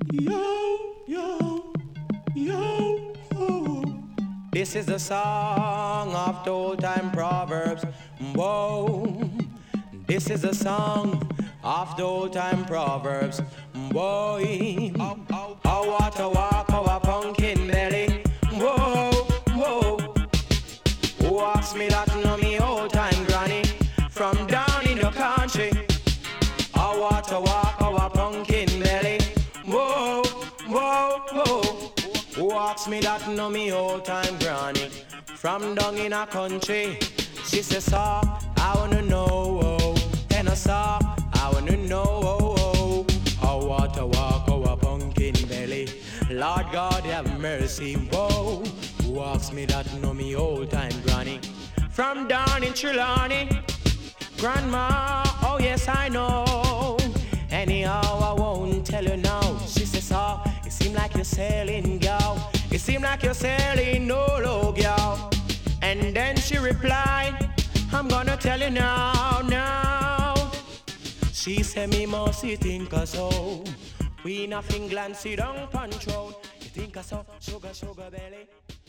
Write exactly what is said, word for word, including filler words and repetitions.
Yo, yo, yo, oh. This is the song of the old time proverbs. Whoa. This is the song of the old time proverbs. Boy, oh, oh, oh, what a walk, oh, a pumpkin belly. Whoa, whoa. Who asked me that? No, me old time granny from down in the country. Oh, what a walk, oh, a pumpkin belly. Whoa, whoa, whoa. Who asked me that? No, me old time granny from down in a country. She says, so I wanna know, oh, and I saw, I wanna know, oh, oh, oh, what a walk, oh, a pumpkin belly. Lord God have mercy, whoa. Who asked me that? No, me old time granny from down in Trelawney. Grandma, oh yes I know. Anyhow I won't tell you now. She says, oh, it seem like you're sailing, gal. It seem like you're sailing, no low, gal. And then she replied, I'm gonna tell you now, now. She said, me must you think so. We nothing glance, you don't control. You think so, sugar, sugar belly.